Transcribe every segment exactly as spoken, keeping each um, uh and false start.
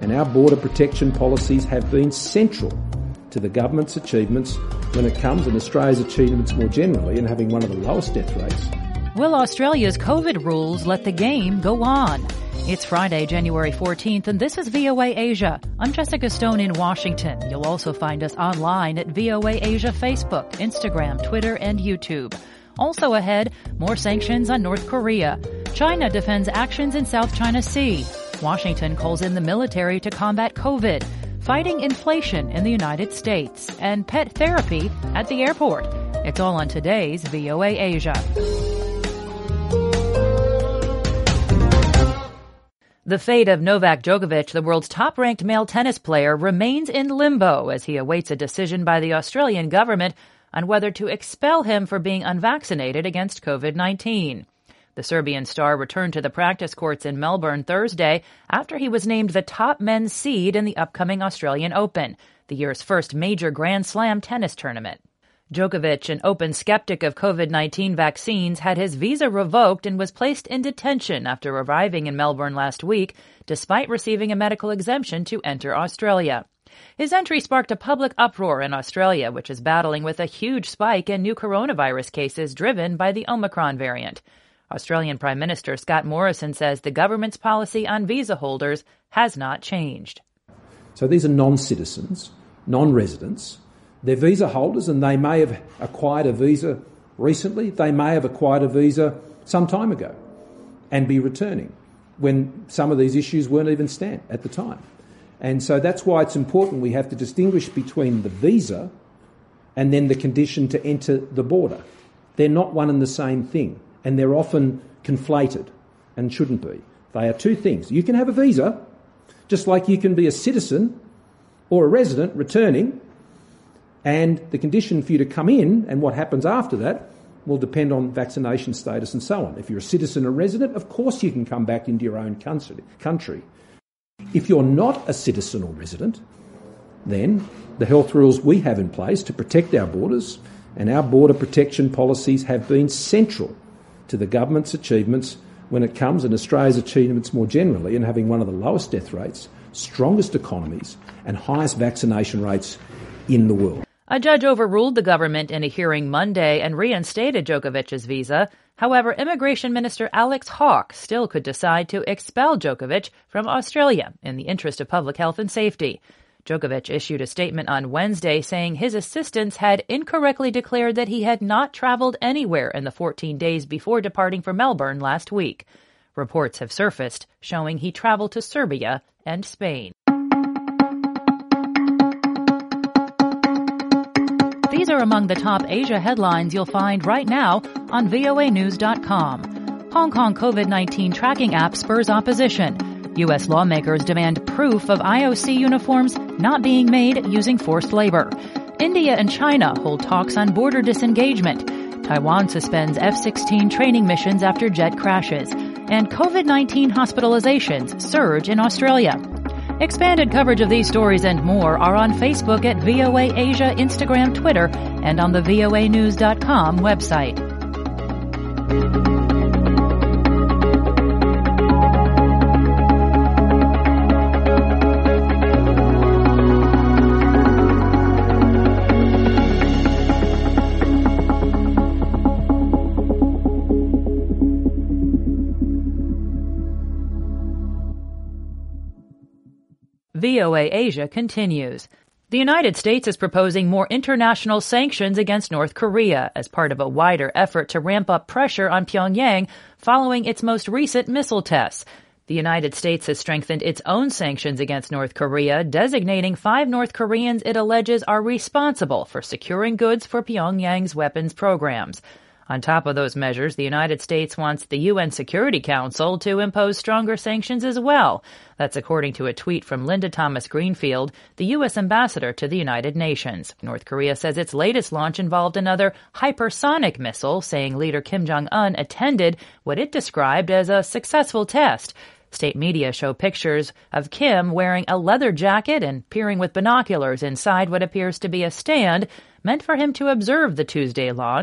and our border protection policies have been central to the government's achievements when it comes, and Australia's achievements more generally, in having one of the lowest death rates. Will Australia's COVID rules let the game go on? It's Friday, January fourteenth, and this is V O A Asia. I'm Jessica Stone in Washington. You'll also find us online at V O A Asia Facebook, Instagram, Twitter, and YouTube. Also ahead, more sanctions on North Korea. China defends actions in South China Sea. Washington calls in the military to combat COVID. Fighting inflation in the United States. And pet therapy at the airport. It's all on today's V O A Asia. The fate of Novak Djokovic, the world's top-ranked male tennis player, remains in limbo as he awaits a decision by the Australian government on whether to expel him for being unvaccinated against COVID nineteen. The Serbian star returned to the practice courts in Melbourne Thursday after he was named the top men's seed in the upcoming Australian Open, the year's first major Grand Slam tennis tournament. Djokovic, an open skeptic of COVID nineteen vaccines, had his visa revoked and was placed in detention after arriving in Melbourne last week, despite receiving a medical exemption to enter Australia. His entry sparked a public uproar in Australia, which is battling with a huge spike in new coronavirus cases driven by the Omicron variant. Australian Prime Minister Scott Morrison says the government's policy on visa holders has not changed. So these are non-citizens, non-residents. They're visa holders, and they may have acquired a visa recently. They may have acquired a visa some time ago and be returning when some of these issues weren't even stand at the time. And so that's why it's important we have to distinguish between the visa and then the condition to enter the border. They're not one and the same thing, and they're often conflated and shouldn't be. They are two things. You can have a visa, just like you can be a citizen or a resident returning, and the condition for you to come in and what happens after that will depend on vaccination status and so on. If you're a citizen or resident, of course you can come back into your own country. If you're not a citizen or resident, then the health rules we have in place to protect our borders and our border protection policies have been central to the government's achievements when it comes, and Australia's achievements more generally, in having one of the lowest death rates, strongest economies and highest vaccination rates in the world. A judge overruled the government in a hearing Monday and reinstated Djokovic's visa. However, Immigration Minister Alex Hawke still could decide to expel Djokovic from Australia in the interest of public health and safety. Djokovic issued a statement on Wednesday saying his assistants had incorrectly declared that he had not traveled anywhere in the fourteen days before departing for Melbourne last week. Reports have surfaced showing he traveled to Serbia and Spain. These are among the top Asia headlines you'll find right now on V O A news dot com. Hong Kong COVID nineteen tracking app spurs opposition. U S lawmakers demand proof of I O C uniforms not being made using forced labor. India and China hold talks on border disengagement. Taiwan suspends F sixteen training missions after jet crashes. And COVID nineteen hospitalizations surge in Australia. Expanded coverage of these stories and more are on Facebook at V O A Asia, Instagram, Twitter, and on the V O A news dot com website. V O A Asia continues. The United States is proposing more international sanctions against North Korea as part of a wider effort to ramp up pressure on Pyongyang following its most recent missile tests. The United States has strengthened its own sanctions against North Korea, designating five North Koreans it alleges are responsible for securing goods for Pyongyang's weapons programs. On top of those measures, the United States wants the U N Security Council to impose stronger sanctions as well. That's according to a tweet from Linda Thomas-Greenfield, the U S ambassador to the United Nations. North Korea says its latest launch involved another hypersonic missile, saying leader Kim Jong-un attended what it described as a successful test. State media show pictures of Kim wearing a leather jacket and peering with binoculars inside what appears to be a stand meant for him to observe the Tuesday launch.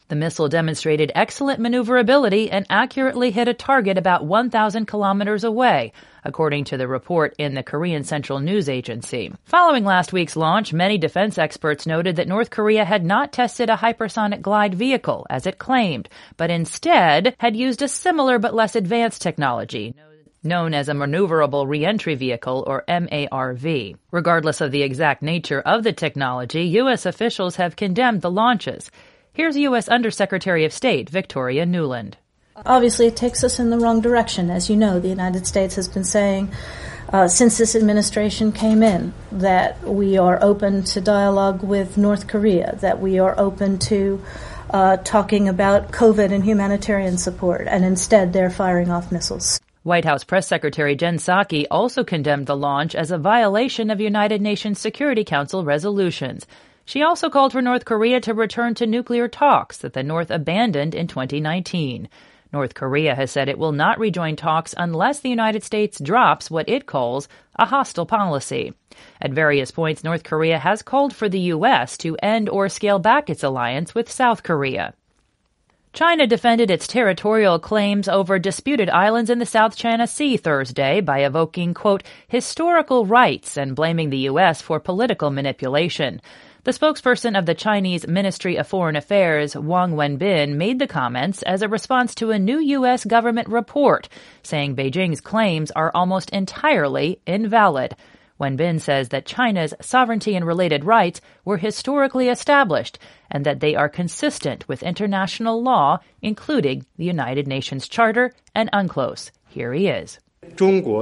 The missile demonstrated excellent maneuverability and accurately hit a target about one thousand kilometers away, according to the report in the Korean Central News Agency. Following last week's launch, many defense experts noted that North Korea had not tested a hypersonic glide vehicle, as it claimed, but instead had used a similar but less advanced technology, known as a Maneuverable Reentry Vehicle, or M A R V. Regardless of the exact nature of the technology, U S officials have condemned the launches. Here's U S Undersecretary of State Victoria Nuland. Obviously, it takes us in the wrong direction. As you know, the United States has been saying uh, since this administration came in that we are open to dialogue with North Korea, that we are open to uh, talking about COVID and humanitarian support, and instead they're firing off missiles. White House Press Secretary Jen Psaki also condemned the launch as a violation of United Nations Security Council resolutions. She also called for North Korea to return to nuclear talks that the North abandoned in twenty nineteen. North Korea has said it will not rejoin talks unless the United States drops what it calls a hostile policy. At various points, North Korea has called for the U S to end or scale back its alliance with South Korea. China defended its territorial claims over disputed islands in the South China Sea Thursday by evoking, quote, historical rights and blaming the U S for political manipulation. The spokesperson of the Chinese Ministry of Foreign Affairs, Wang Wenbin, made the comments as a response to a new U S government report, saying Beijing's claims are almost entirely invalid. Wenbin says that China's sovereignty and related rights were historically established and that they are consistent with international law, including the United Nations Charter and UNCLOS. Here he is. China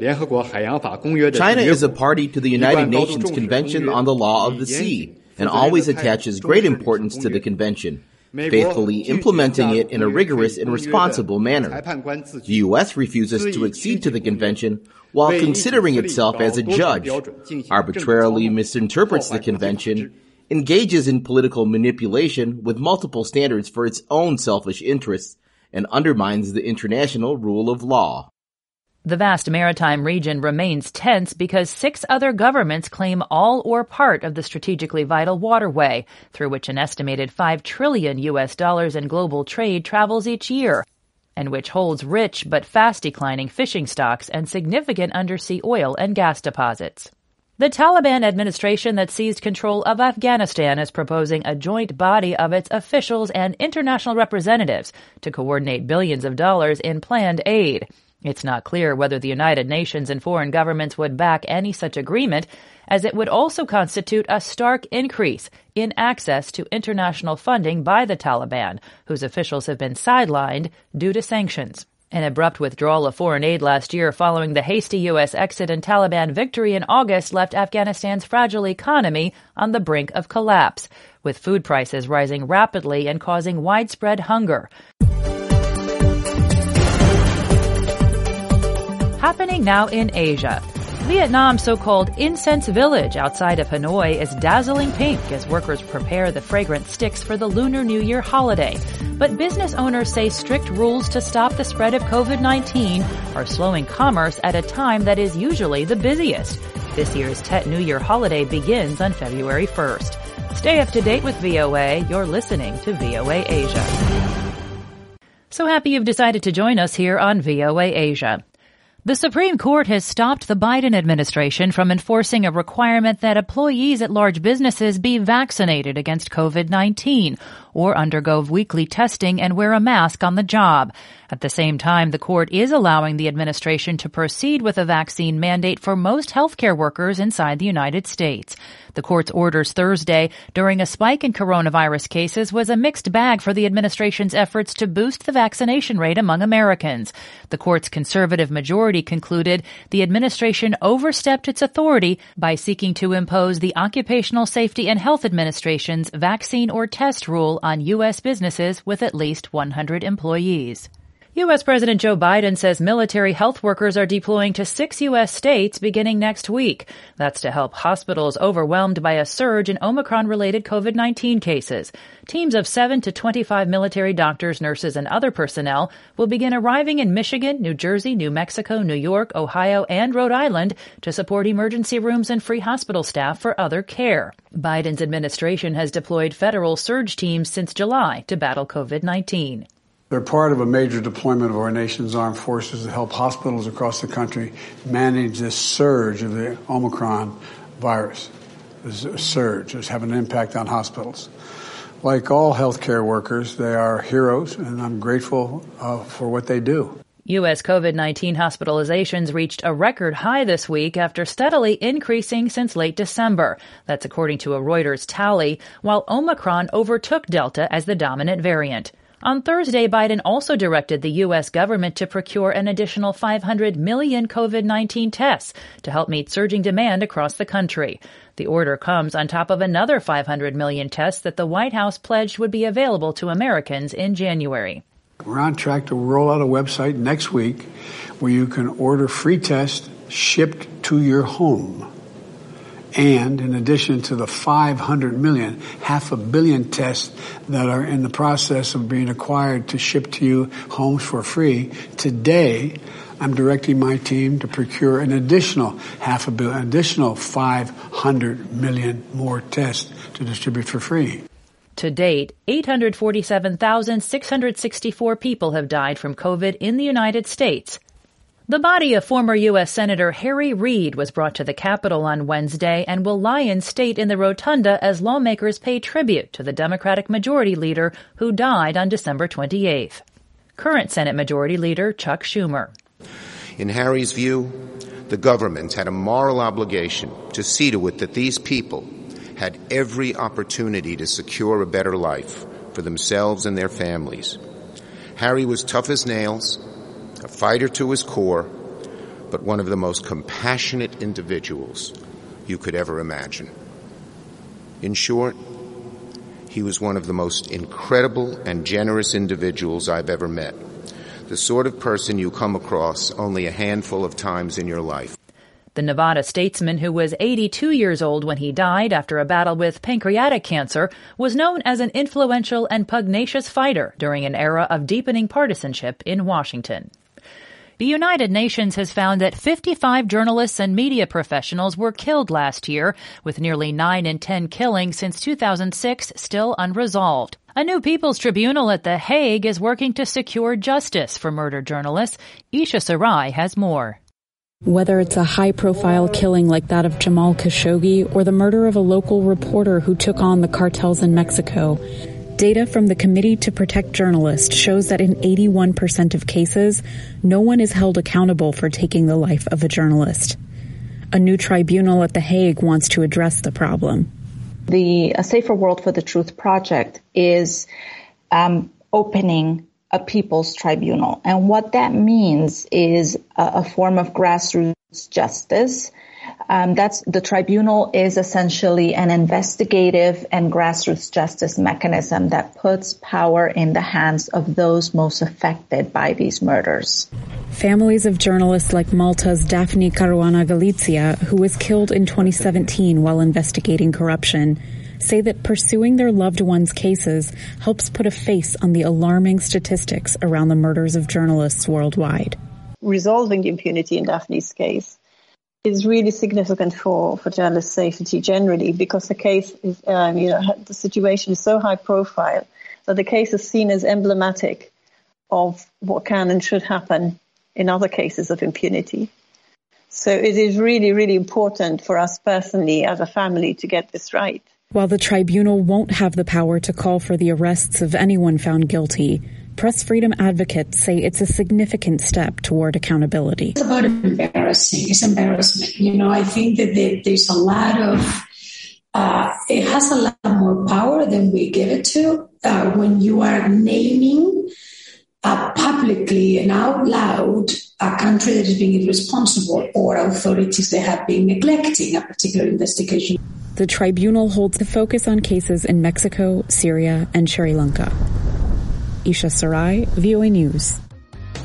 is a party to the United Nations Convention on the Law of the Sea and always attaches great importance to the convention, faithfully implementing it in a rigorous and responsible manner. The U S refuses to accede to the convention while considering itself as a judge, arbitrarily misinterprets the convention, engages in political manipulation with multiple standards for its own selfish interests, and undermines the international rule of law. The vast maritime region remains tense because six other governments claim all or part of the strategically vital waterway, through which an estimated five trillion U S dollars in global trade travels each year, and which holds rich but fast-declining fishing stocks and significant undersea oil and gas deposits. The Taliban administration that seized control of Afghanistan is proposing a joint body of its officials and international representatives to coordinate billions of dollars in planned aid. It's not clear whether the United Nations and foreign governments would back any such agreement, as it would also constitute a stark increase in access to international funding by the Taliban, whose officials have been sidelined due to sanctions. An abrupt withdrawal of foreign aid last year following the hasty U S exit and Taliban victory in August left Afghanistan's fragile economy on the brink of collapse, with food prices rising rapidly and causing widespread hunger. Happening now in Asia. Vietnam's so-called incense village outside of Hanoi is dazzling pink as workers prepare the fragrant sticks for the Lunar New Year holiday. But business owners say strict rules to stop the spread of COVID nineteen are slowing commerce at a time that is usually the busiest. This year's Tet New Year holiday begins on February first. Stay up to date with V O A. You're listening to V O A Asia. So happy you've decided to join us here on V O A Asia. The Supreme Court has stopped the Biden administration from enforcing a requirement that employees at large businesses be vaccinated against COVID nineteen or undergo weekly testing and wear a mask on the job. At the same time, the court is allowing the administration to proceed with a vaccine mandate for most healthcare workers inside the United States. The court's orders Thursday during a spike in coronavirus cases was a mixed bag for the administration's efforts to boost the vaccination rate among Americans. The court's conservative majority concluded the administration overstepped its authority by seeking to impose the Occupational Safety and Health Administration's vaccine or test rule on U S businesses with at least one hundred employees. U S. President Joe Biden says military health workers are deploying to six U S states beginning next week. That's to help hospitals overwhelmed by a surge in Omicron-related COVID nineteen cases. Teams of seven to twenty-five military doctors, nurses, and other personnel will begin arriving in Michigan, New Jersey, New Mexico, New York, Ohio, and Rhode Island to support emergency rooms and free hospital staff for other care. Biden's administration has deployed federal surge teams since July to battle COVID nineteen. They're part of a major deployment of our nation's armed forces to help hospitals across the country manage this surge of the Omicron virus. This surge is having an impact on hospitals. Like all healthcare workers, they are heroes, and I'm grateful uh, for what they do. U S. COVID nineteen hospitalizations reached a record high this week after steadily increasing since late December. That's according to a Reuters tally, while Omicron overtook Delta as the dominant variant. On Thursday, Biden also directed the U S government to procure an additional five hundred million COVID nineteen tests to help meet surging demand across the country. The order comes on top of another five hundred million tests that the White House pledged would be available to Americans in January. We're on track to roll out a website next week where you can order free tests shipped to your home. And in addition to the five hundred million, half a billion tests that are in the process of being acquired to ship to you homes for free, today I'm directing my team to procure an additional half a billion, additional five hundred million more tests to distribute for free. To date, eight hundred forty-seven thousand six hundred sixty-four people have died from COVID in the United States. The body of former U S. Senator Harry Reid was brought to the Capitol on Wednesday and will lie in state in the rotunda as lawmakers pay tribute to the Democratic Majority Leader who died on December twenty-eighth. Current Senate Majority Leader Chuck Schumer. In Harry's view, the government had a moral obligation to see to it that these people had every opportunity to secure a better life for themselves and their families. Harry was tough as nails, a fighter to his core, but one of the most compassionate individuals you could ever imagine. In short, he was one of the most incredible and generous individuals I've ever met, the sort of person you come across only a handful of times in your life. The Nevada statesman, who was eighty-two years old when he died after a battle with pancreatic cancer, was known as an influential and pugnacious fighter during an era of deepening partisanship in Washington. The United Nations has found that fifty-five journalists and media professionals were killed last year, with nearly nine in ten killings since two thousand six still unresolved. A new People's Tribunal at The Hague is working to secure justice for murdered journalists. Isha Sarai has more. Whether it's a high-profile killing like that of Jamal Khashoggi or the murder of a local reporter who took on the cartels in Mexico, data from the Committee to Protect Journalists shows that in eighty-one percent of cases, no one is held accountable for taking the life of a journalist. A new tribunal at The Hague wants to address the problem. The A Safer World for the Truth project is um, opening a people's tribunal. And what that means is a, a form of grassroots justice. Um, that's the tribunal is essentially an investigative and grassroots justice mechanism that puts power in the hands of those most affected by these murders. Families of journalists like Malta's Daphne Caruana Galizia, who was killed in twenty seventeen while investigating corruption, say that pursuing their loved ones' cases helps put a face on the alarming statistics around the murders of journalists worldwide. Resolving the impunity in Daphne's case is really significant for, for journalist safety generally, because the case is, um, you know, the situation is so high profile that the case is seen as emblematic of what can and should happen in other cases of impunity. So it is really, really important for us personally as a family to get this right. While the tribunal won't have the power to call for the arrests of anyone found guilty, press freedom advocates say it's a significant step toward accountability. It's about embarrassing. It's embarrassment. You know, I think that there's a lot of, uh, it has a lot more power than we give it to uh, when you are naming uh, publicly and out loud a country that is being irresponsible or authorities that have been neglecting a particular investigation. The tribunal holds the focus on cases in Mexico, Syria, and Sri Lanka. Isha Sarai, V O A News.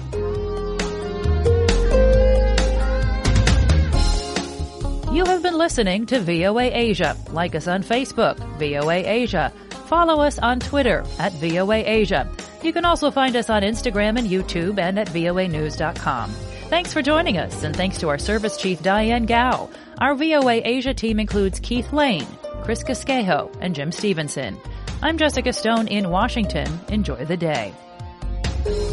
listening to V O A Asia. Like us on Facebook, V O A Asia. Follow us on Twitter at V O A Asia. You can also find us on Instagram and YouTube and at V O A news dot com. Thanks for joining us, and thanks to our service chief, Diane Gao. Our V O A Asia team includes Keith Lane, Chris Casquejo, and Jim Stevenson. I'm Jessica Stone in Washington. Enjoy the day.